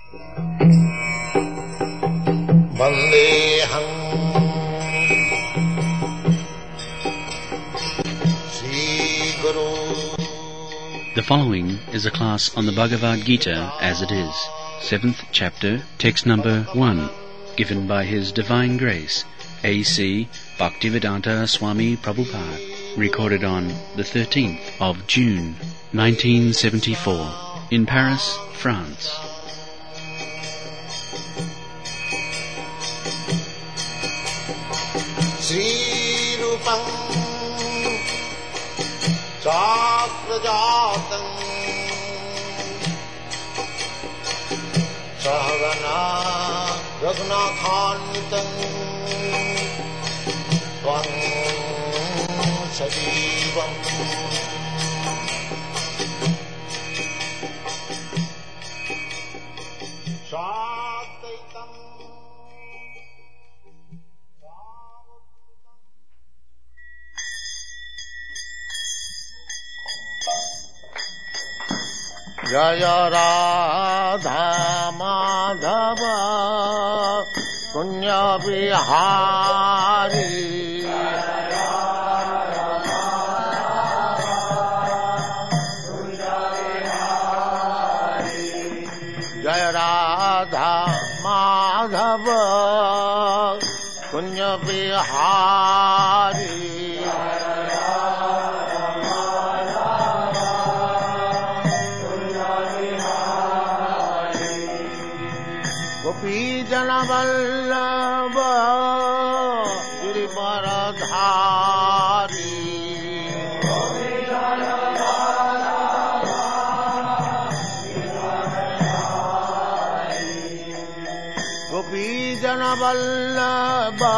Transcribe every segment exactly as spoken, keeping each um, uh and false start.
Vandeham Sri Guru. The following is a class on the Bhagavad Gita as it is, seventh chapter, text number one, given by His Divine Grace, A C Bhaktivedanta Swami Prabhupada, recorded on the thirteenth of June, nineteen seventy-four, in Paris, France. Sri Rupam Sakrajatam Sahagana Raghunathanvitam Tvam Sajivam Sadaitam Jaya Radha Madhava Punya Bihari Jaya Radha Madhava Punya Bihari Jana Vallabha Girivaradhari Gopi Jana Vallabha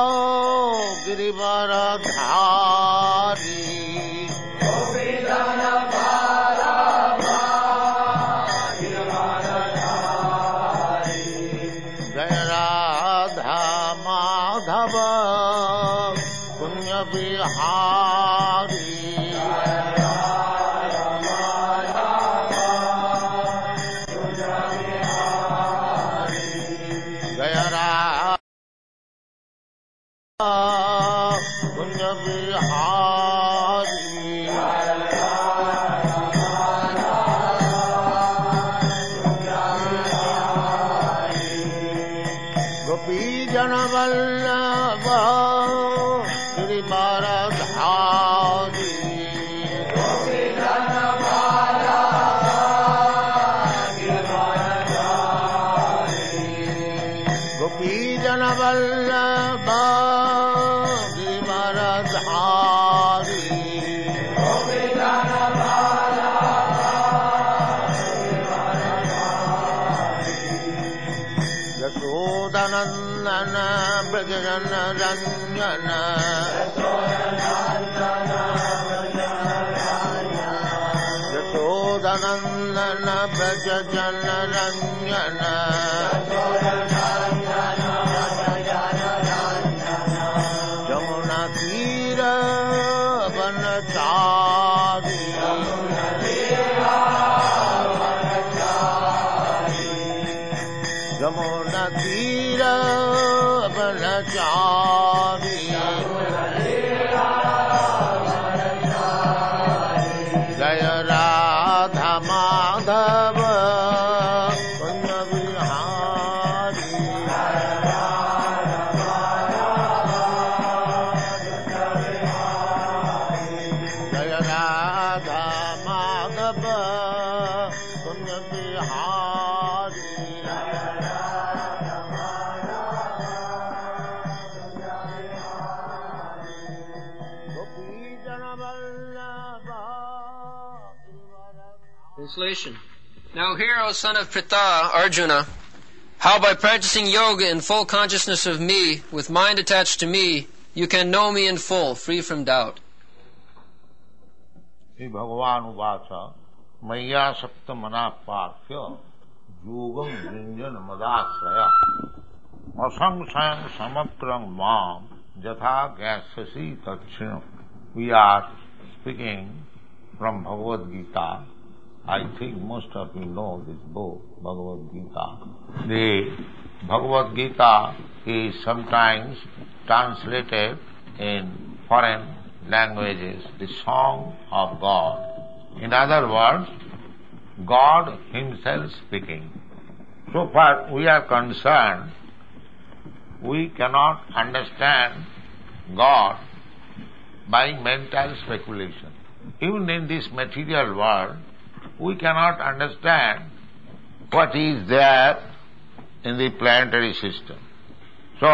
Girivaradhari Gopi Jana Punya Bihari Jaya Radha Punya Bihari Gopi Jana Vallabha Girivaradhari Gopi Jana Vallabha Girivaradhari Gopi Jana Vallabha Girivaradhari Gopi Jana Vallabha Yashodanandana Brajana Ranjana Yashodanandana Brajana Ranjana Jamuna Tira Vanachari Jamuna Tira Vanachari Jaya Radha Madhava Punya Bihari Jaya Radha Madhava Punya Bihari Translation. Now hear, O son of Pritha, Arjuna, how by practicing yoga in full consciousness of me, with mind attached to me, you can know me in full, free from doubt. Hey Bhagavan Uvacha, Maya Sakta Manapakya, Yogam Jinjan Madasraya, Asang Sang Samatrang Mam, Jatha Gassasi Tachinam. We are speaking from Bhagavad Gita, I think most of you know this book, Bhagavad Gita. The Bhagavad Gita is sometimes translated in foreign languages, the song of God. In other words, God Himself speaking. So far we are concerned, we cannot understand God by mental speculation. Even in this material world, we cannot understand what is there in the planetary system. So,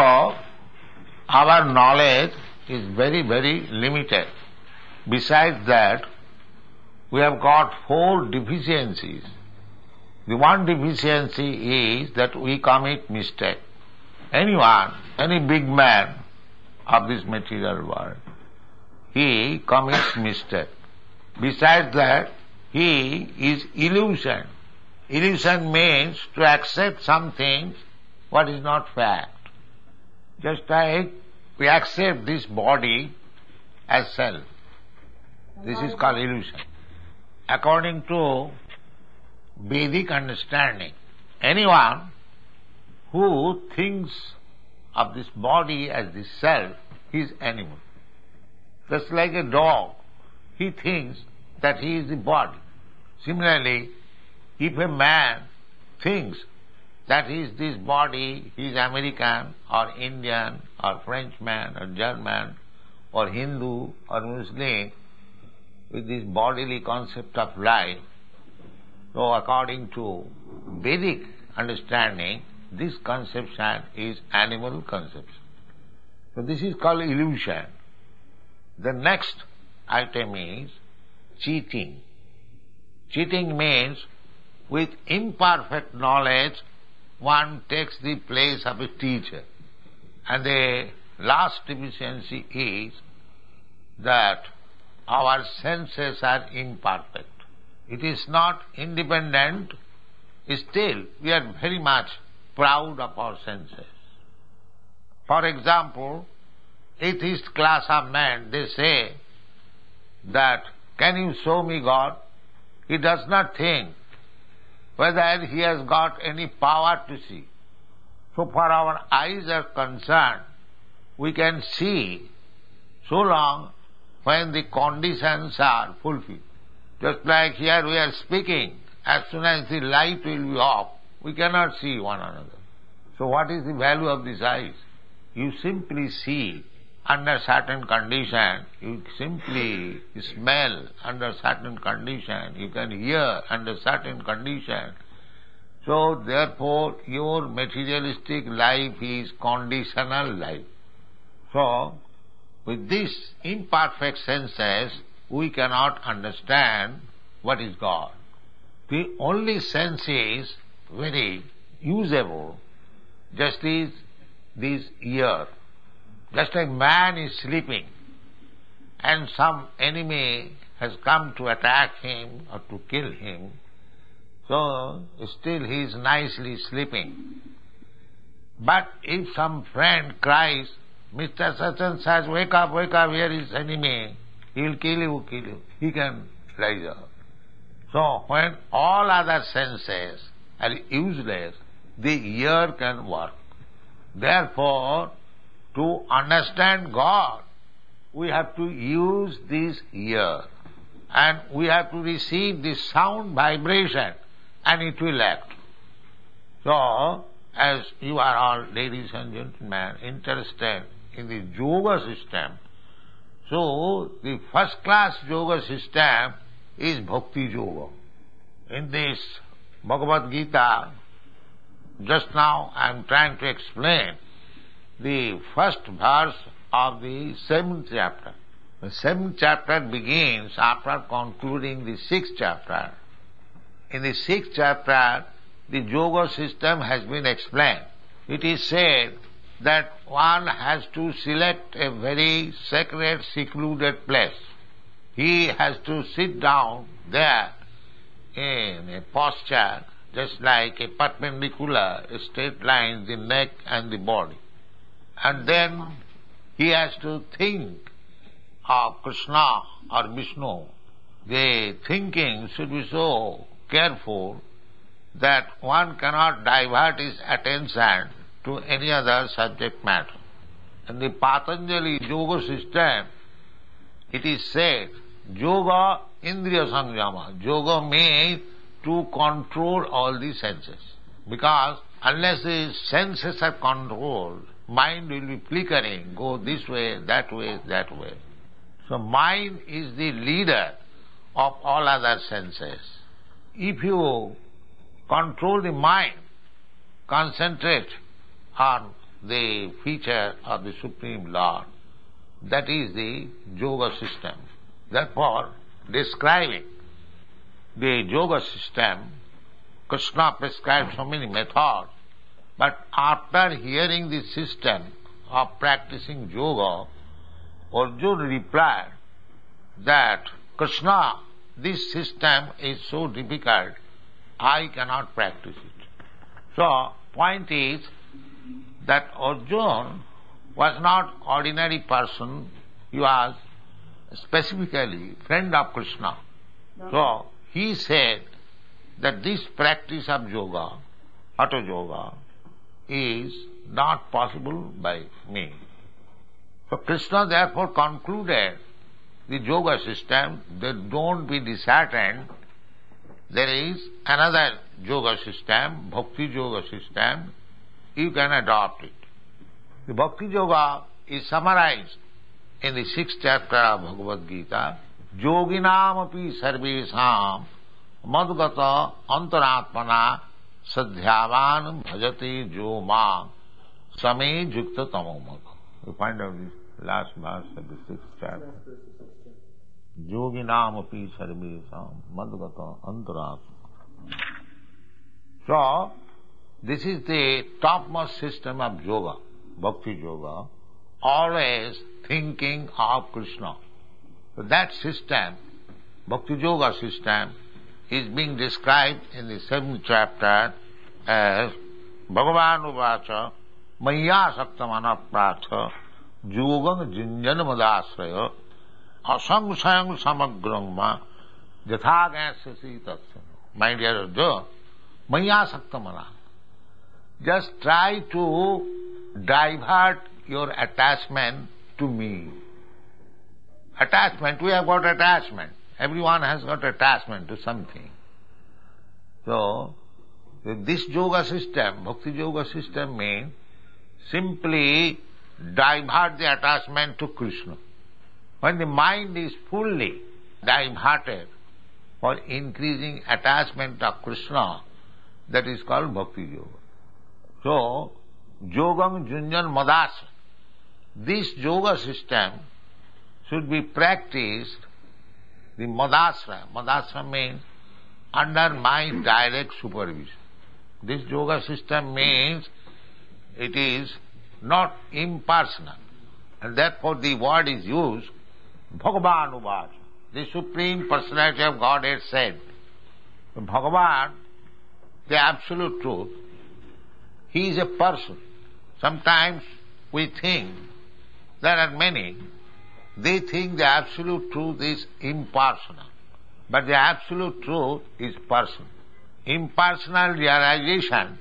our knowledge is very, very limited. Besides that, we have got four deficiencies. The one deficiency is that we commit mistake. Anyone, any big man of this material world, he commits mistake. Besides that, he is illusion. Illusion means to accept something what is not fact. Just like we accept this body as self. This is called illusion. According to Vedic understanding, anyone who thinks of this body as the self, he is animal. Just like a dog, he thinks that he is the body. Similarly, if a man thinks that he is this body, he is American or Indian or Frenchman or German or Hindu or Muslim, with this bodily concept of life, so according to Vedic understanding, this conception is animal conception. So this is called illusion. The next item is cheating. Cheating means with imperfect knowledge one takes the place of a teacher. And the last deficiency is that our senses are imperfect. It is not independent, still we are very much proud of our senses. For example, atheist class of men, they say that, can you show me God? He does not think whether he has got any power to see. So far our eyes are concerned, we can see so long when the conditions are fulfilled. Just like here we are speaking, as soon as the light will be off, we cannot see one another. So what is the value of these eyes? You simply see under certain condition, you simply smell under certain condition, you can hear under certain condition. So therefore your materialistic life is conditional life. So with these imperfect senses, we cannot understand what is God. The only sense is very usable, just as this ear. Just like man is sleeping and some enemy has come to attack him or to kill him, so still he is nicely sleeping. But if some friend cries, Mister Such and such, wake up, wake up, here is enemy, he will kill you, kill you, he can rise up. So when all other senses are useless, the ear can work. Therefore, to understand God, we have to use this ear and we have to receive the sound vibration and it will act. So, as you are all, ladies and gentlemen, interested in the yoga system, so the first class yoga system is Bhakti Yoga. In this Bhagavad Gita, just now I am trying to explain the first verse of the seventh chapter. The seventh chapter begins after concluding the sixth chapter. In the sixth chapter, the yoga system has been explained. It is said that one has to select a very sacred, secluded place. He has to sit down there in a posture just like a perpendicular, a straight line, the neck and the body. And then he has to think of Krishna or Vishnu the thinking should be so careful that one cannot divert his attention to any other subject matter. In the Patanjali Yoga system, it is said, Yoga Indriya Samyama. Yoga means to control all the senses. Because unless the senses are controlled, mind will be flickering, go this way, that way, that way. So mind is the leader of all other senses. If you control the mind, concentrate on the feature of the Supreme Lord, that is the yoga system. Therefore, describing the yoga system, Krishna prescribed so many methods, but after hearing the system of practicing yoga, Arjuna replied that, Krishna, this system is so difficult, I cannot practice it. So, point is that Arjuna was not ordinary person, he was specifically friend of Krishna. So, he said that this practice of yoga, Hatha yoga, is not possible by me. So Krishna therefore concluded the yoga system that don't be disheartened. There is another yoga system, bhakti yoga system, you can adopt it. The bhakti yoga is summarized in the sixth chapter of Bhagavad Gita, Yoginam api sarvesham madgata antaratmana sadhyavan bhajate jo mam same jukta tamomad. You find out this last verse of the sixth chapter. Yoginam api sarvesham madgata antaratmana. So, this is the topmost system of yoga, bhakti yoga, always thinking of Krishna. So that system, bhakti yoga system, is being described in the seventh chapter as Bhagavan Uvacha Maya Saktamana Pratha Yogam Jinjan Madasraya Asamsayam Samagrangma Jathagasyasi Tatsana. My dear Arjuna, Maya Saktamana. Just try to divert your attachment to me. Attachment, we have got attachment. Everyone has got attachment to something. So, this yoga system, bhakti yoga system means simply divert the attachment to Krishna. When the mind is fully diverted for increasing attachment of Krishna, that is called bhakti yoga. So, yogam junjan madasa. This yoga system should be practiced, the madasra. Madasra means under my direct supervision. This yoga system means it is not impersonal. And therefore the word is used, Bhagavan Uvacha. The Supreme Personality of Godhead said, Bhagavan, the Absolute Truth, He is a person. Sometimes we think, there are many, they think the Absolute Truth is impersonal. But the Absolute Truth is personal. Impersonal realization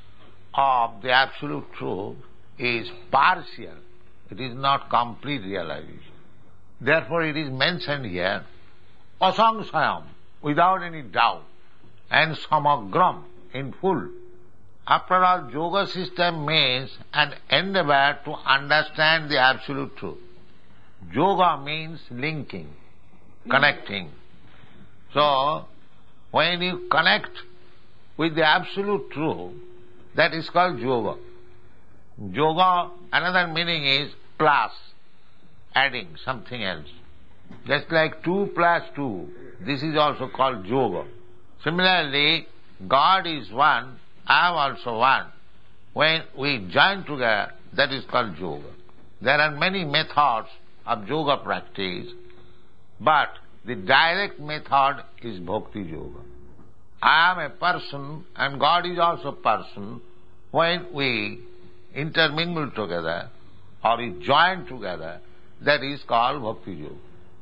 of the Absolute Truth is partial. It is not complete realization. Therefore it is mentioned here, asangsayam, without any doubt, and samagram, in full. After all, yoga system means an endeavor to understand the Absolute Truth. Yoga means linking, connecting. So, when you connect with the Absolute Truth, that is called yoga. Yoga, another meaning is plus, adding something else. Just like two plus two, this is also called yoga. Similarly, God is one, I am also one. When we join together, that is called yoga. There are many methods of yoga practice, but the direct method is bhakti yoga. I am a person and God is also person. When we intermingle together or we join together, that is called bhakti yoga.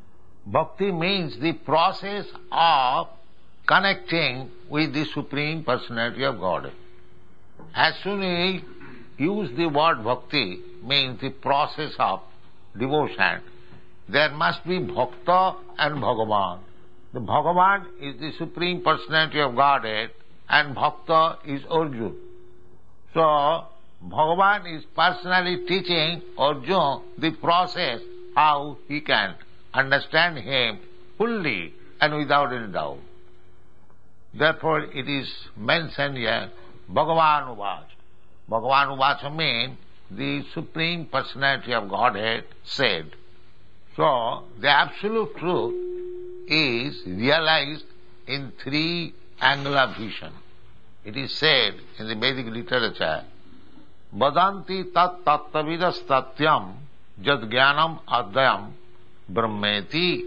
Bhakti means the process of connecting with the Supreme Personality of Godhead. As soon as you use the word bhakti, means the process of devotion, there must be Bhakta and Bhagavan. The Bhagavan is the Supreme Personality of Godhead and Bhakta is Arjuna. So, Bhagavan is personally teaching Arjuna the process how he can understand him fully and without any doubt. Therefore, it is mentioned here, Bhagavan Uvacha. Bhagavan Uvacha means the Supreme Personality of Godhead said. So, the absolute truth is realized in three angles of vision. It is said in the Vedic literature, Vadanti tat tattavidas tatyam jad jnanam adhyam brahmeti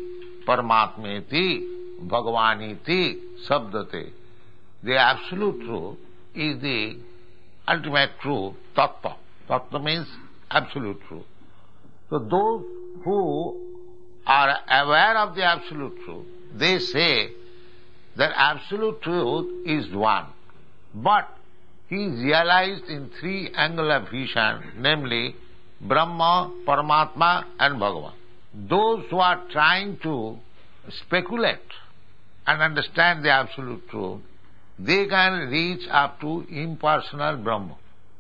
paramatmeti bhagavaniti sabdate. The absolute truth is the ultimate truth, tattva. Tattva means absolute truth. So those who are aware of the absolute truth, they say that absolute truth is one. But he is realized in three angles of vision, namely Brahma, Paramatma and Bhagavan. Those who are trying to speculate and understand the absolute truth, they can reach up to impersonal Brahma.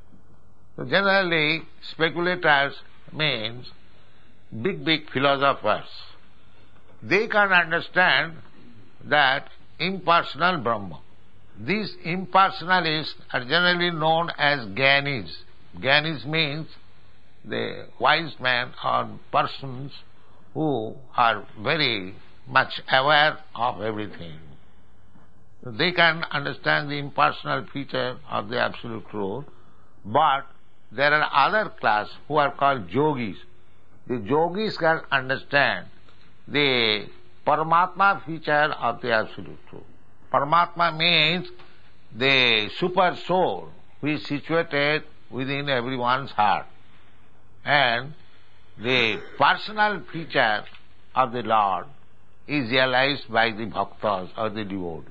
So generally, speculators means big, big philosophers. They can understand that impersonal Brahma. These impersonalists are generally known as Gyanis. Gyanis means the wise men or persons who are very much aware of everything. They can understand the impersonal feature of the absolute truth, but there are other class who are called yogis. The yogis can understand the Paramatma feature of the absolute truth. Paramatma means the super soul which is situated within everyone's heart. And the personal feature of the Lord is realized by the bhaktas or the devotees.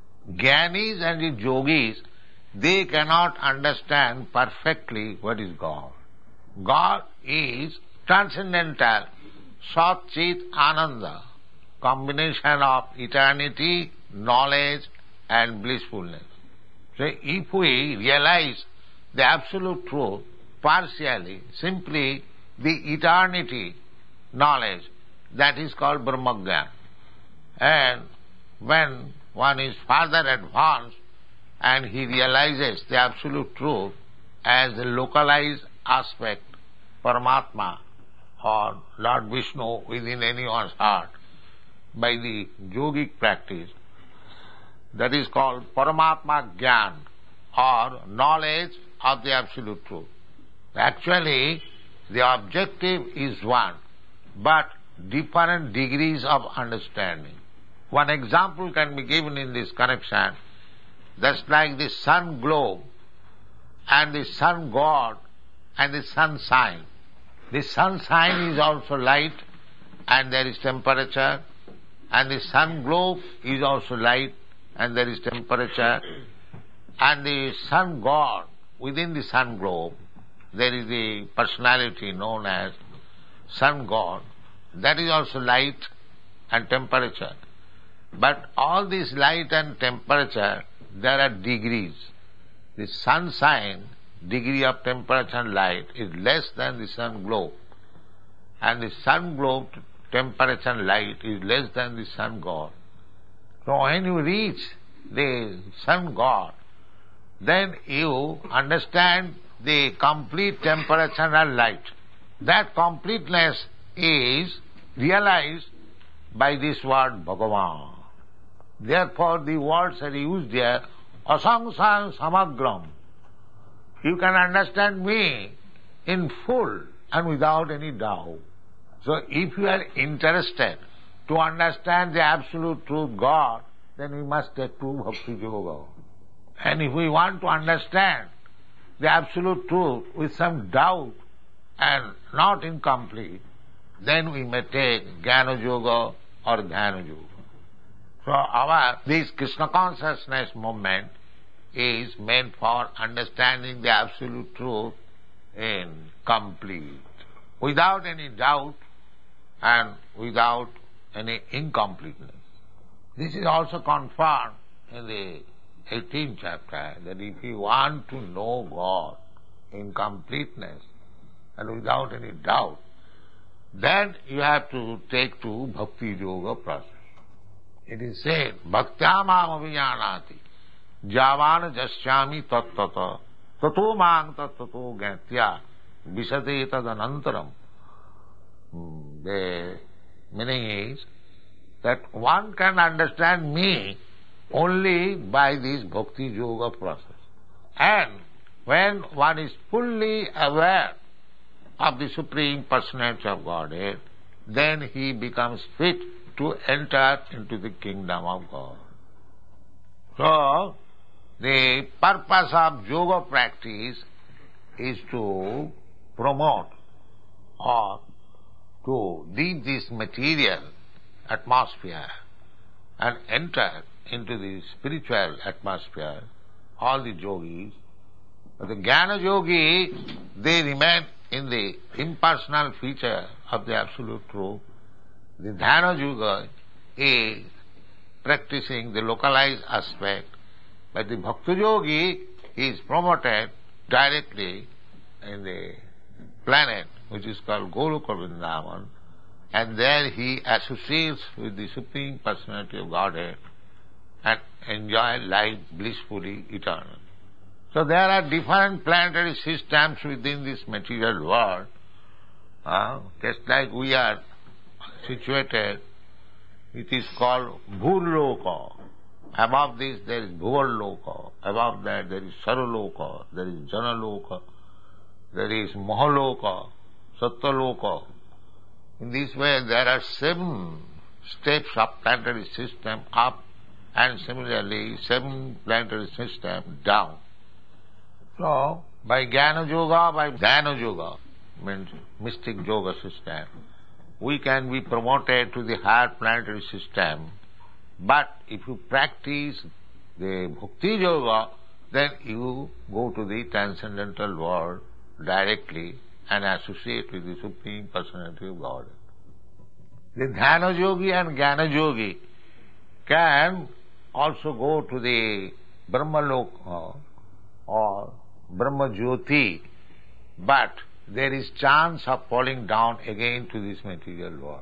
Gyanis and the yogis, they cannot understand perfectly what is God. God is transcendental, Sat Chit Ananda, combination of eternity, knowledge and blissfulness. So if we realize the absolute truth partially, simply the eternity knowledge, that is called Brahmagyan. And when one is further advanced and he realizes the absolute truth as a localized aspect, Paramatma or Lord Vishnu within anyone's heart, by the yogic practice, that is called Paramatma Gyan or knowledge of the absolute truth. Actually, the objective is one, but different degrees of understanding. One example can be given in this connection. That's like the sun globe and the sun god and the sun sign. The sun sign is also light and there is temperature, and the sun globe is also light and there is temperature, and the sun god, within the sun globe, there is the personality known as sun god, that is also light and temperature. But all this light and temperature, there are degrees. The sun sign, degree of temperature and light, is less than the sun globe, and the sun globe temperature and light is less than the sun god. So when you reach the sun god, then you understand the complete temperature and light. That completeness is realized by this word Bhagavan. Therefore the words are used here, asangsang samagram. You can understand me in full and without any doubt. So if you are interested to understand the absolute truth God, then we must take to Bhakti Yoga. And if we want to understand the absolute truth with some doubt and not incomplete, then we may take Jnana Yoga or Dhyana Yoga. So our, this Krishna consciousness movement is meant for understanding the absolute truth in complete, without any doubt and without any incompleteness. This is also confirmed in the eighteenth chapter, that if you want to know God in completeness and without any doubt, then you have to take to Bhakti Yoga process. It is said, Bhaktyamam avijanati javana jasyami tattata tato mang tattato gatya visate tadanantaram. The meaning is that one can understand me only by this Bhakti Yoga process. And when one is fully aware of the Supreme Personality of Godhead, then he becomes fit to enter into the kingdom of God. So, the purpose of yoga practice is to promote or to leave this material atmosphere and enter into the spiritual atmosphere. All the yogis, but the Jnana yogi, they remain in the impersonal feature of the absolute truth. The Dhyana yoga is practicing the localized aspect, but the Bhakti yogi is promoted directly in the planet which is called Goloka Vrindavan, and there he associates with the Supreme Personality of Godhead and enjoy life blissfully eternal. So there are different planetary systems within this material world, uh, just like we are situated. It is called Bhurloka. Above this there is Bhuvarloka. Above that there is Saraloka, there is Janaloka, there is Mahaloka, Satyaloka. In this way there are seven steps of planetary system up, and similarly seven planetary system down. So, by Jnana Yoga, by Dhyana Yoga, means mystic yoga system, we can be promoted to the higher planetary system. But if you practice the Bhakti Yoga, then you go to the transcendental world directly and associate with the Supreme Personality of God. The Dhyana Yogi and Jnana Yogi can also go to the Brahmaloka or Brahma Jyoti, but there is chance of falling down again to this material world.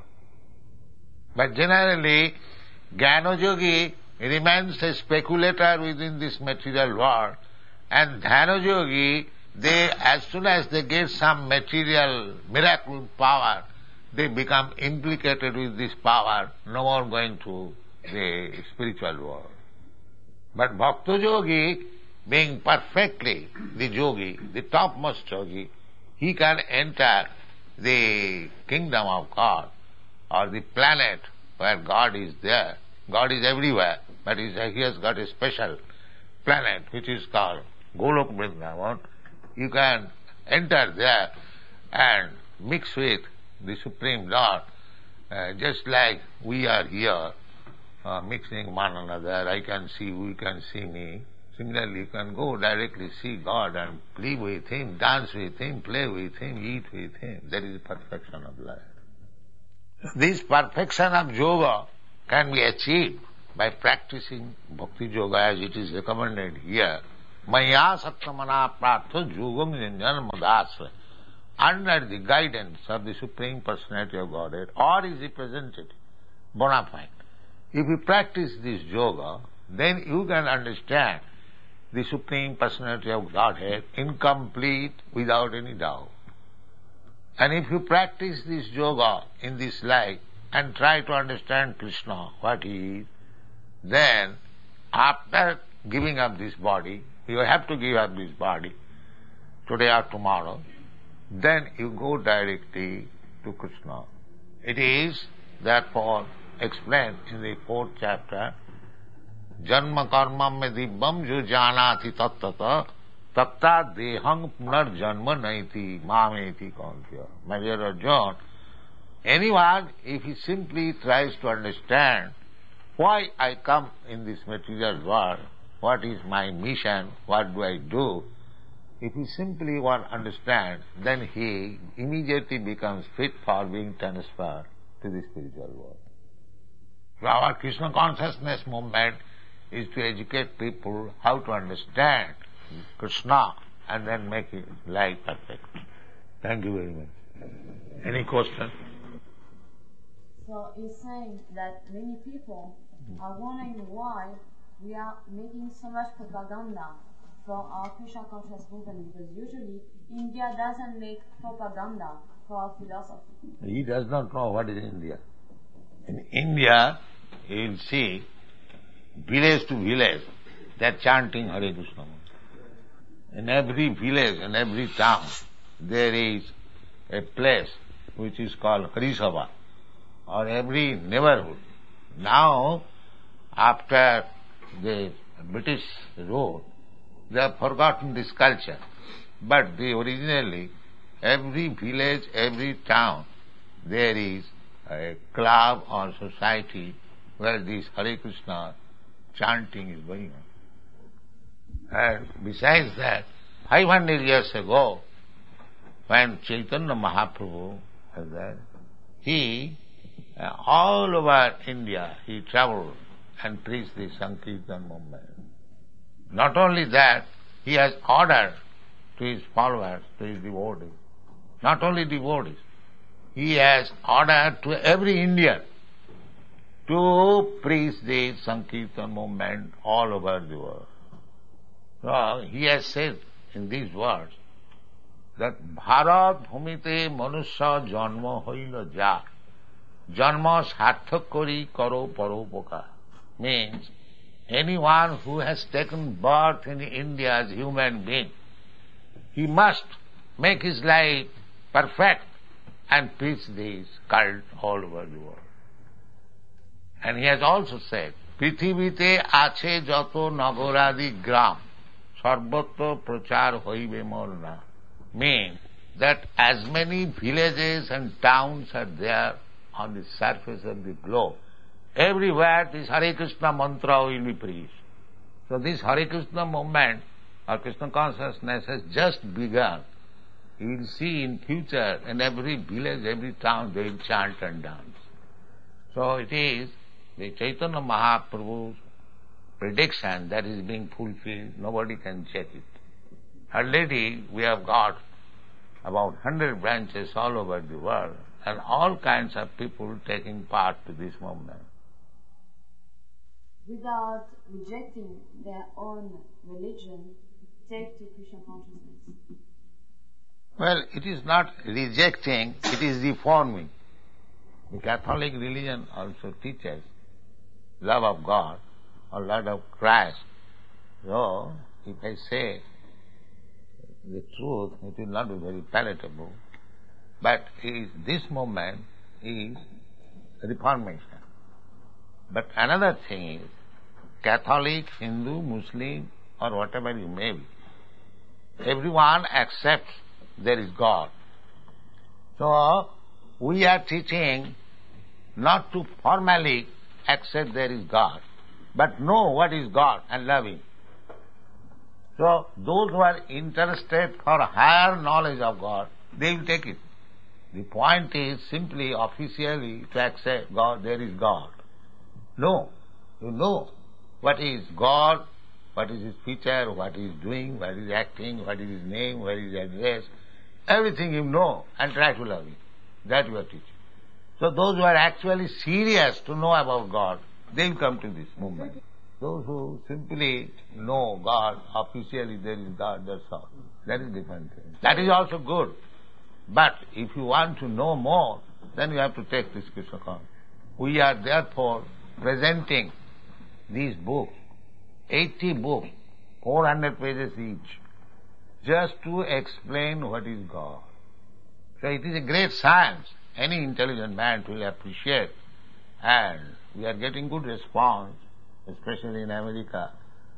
But generally, Jnana Yogi remains a speculator within this material world, and Dhyana Yogi, they, as soon as they get some material miracle power, they become implicated with this power, no more going to the spiritual world. But Bhakti Yogi, being perfectly the yogi, the topmost yogi, he can enter the kingdom of God or the planet where God is there. God is everywhere, but he has got a special planet which is called Goloka Vrindavan. You can enter there and mix with the Supreme Lord, uh, just like we are here, uh, mixing one another. I can see, you can see me. Similarly, you can go directly see God and live with Him, dance with Him, play with Him, eat with Him. That is the perfection of life. This perfection of yoga can be achieved by practicing Bhakti Yoga as it is recommended here. Maya Sattamana Pratha Yogam Janjan Madasra, under the guidance of the Supreme Personality of Godhead, or is represented bona fide. If you practice this yoga, then you can understand the Supreme Personality of Godhead incomplete without any doubt. And if you practice this yoga in this life and try to understand Krishna, what He is, then after giving up this body, you have to give up this body, today or tomorrow, then you go directly to Krishna. It is therefore explained in the fourth chapter, Janma karma me dibbam jo janati tattata tatta dehang punar janma naiti mameti kantya. My dear Arjuna, anyone, if he simply tries to understand why I come in this material world, what is my mission, what do I do, if he simply want to understand, then he immediately becomes fit for being transferred to the spiritual world. So our Krishna consciousness movement is to educate people how to understand Krishna and then make his life perfect. Thank you very much. Any question? So it's saying that many people are wondering why we are making so much propaganda for our Krishna conscious movement, because usually India doesn't make propaganda for our philosophy. He does not know what is India. In India, you will see village to village, they are chanting Hare Krishna. In every village, in every town, there is a place which is called Harisabha, or every neighborhood. Now, after the British rule, they have forgotten this culture. But the originally, every village, every town, there is a club or society where this Hare Krishna chanting is going on. And besides that, five hundred years ago, when Chaitanya Mahaprabhu was there, he, uh, all over India, he travelled and preached the Sankirtan movement. Not only that, he has ordered to his followers, to his devotees, not only devotees, he has ordered to every Indian to preach the Sankirtan movement all over the world. So he has said in these words that Bharat bhumite manusya janma hoila ja, janma sarthak kori karo paropoka, means anyone who has taken birth in India as human being, he must make his life perfect and preach this cult all over the world. And he has also said, Prithivite ache jato nagoradi gram, sarvatto prachar hoibe morna, means that as many villages and towns are there on the surface of the globe, everywhere this Hare Krishna mantra will be preached. So this Hare Krishna movement or Krishna consciousness has just begun. You will see in future in every village, every town they will chant and dance. So it is the Chaitanya Mahaprabhu's prediction that is being fulfilled. Nobody can check it. Already we have got about one hundred branches all over the world and all kinds of people taking part to this movement. Without rejecting their own religion, take to Krishna consciousness. Well, it is not rejecting, it is reforming. The Catholic religion also teaches love of God or love of Christ. So, if I say the truth, it will not be very palatable. But is, this movement is reformation. But another thing is, Catholic, Hindu, Muslim, or whatever you may be, everyone accepts there is God. So, we are teaching not to formally accept there is God, but know what is God and love Him. So, those who are interested for higher knowledge of God, they will take it. The point is simply officially to accept God, there is God. No, you know what is God, what is His feature, what He is doing, what He is acting, what is His name, what is His address. Everything you know and try to love Him. That you are teaching. So those who are actually serious to know about God, they will come to this movement. Those who simply know God, officially there is God, that's all. That is different thing. That is also good. But if you want to know more, then you have to take this Krishna consciousness. We are therefore presenting these books, eighty books, four hundred pages each, just to explain what is God. So it is a great science. Any intelligent man will appreciate. And we are getting good response, especially in America.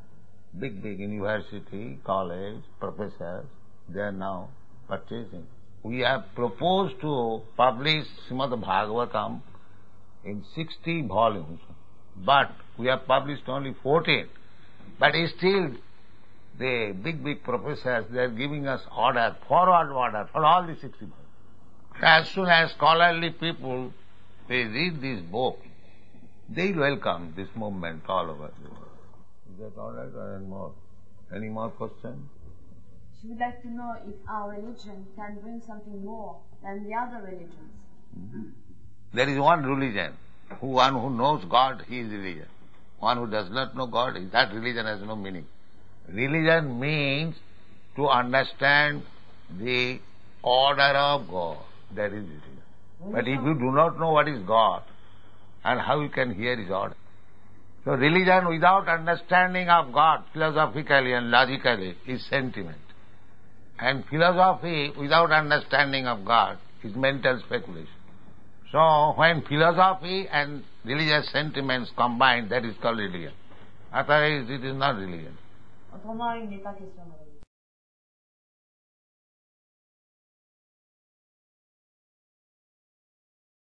Big, big university, college, professors, they are now purchasing we have proposed to publish Srimad Bhagavatam in sixty volumes, but we have published only fourteen. But still, the big, big professors, they are giving us order, forward order for all the sixty volumes. As soon as scholarly people, they read this book, they welcome this movement all over the world. Is that all right or any more? Any more questions? She would like to know if our religion can bring something more than the other religions. Mm-hmm. There is one religion. Who, one who knows God, he is religion. One who does not know God, that religion has no meaning. Religion means to understand the order of God. That is religion. But if you do not know what is God, and how you can hear His order. So religion without understanding of God, philosophically and logically, is sentiment. And philosophy without understanding of God is mental speculation. So when philosophy and religious sentiments combine, that is called religion. Otherwise it is not religion. Autrement, il n'est pas question de religion.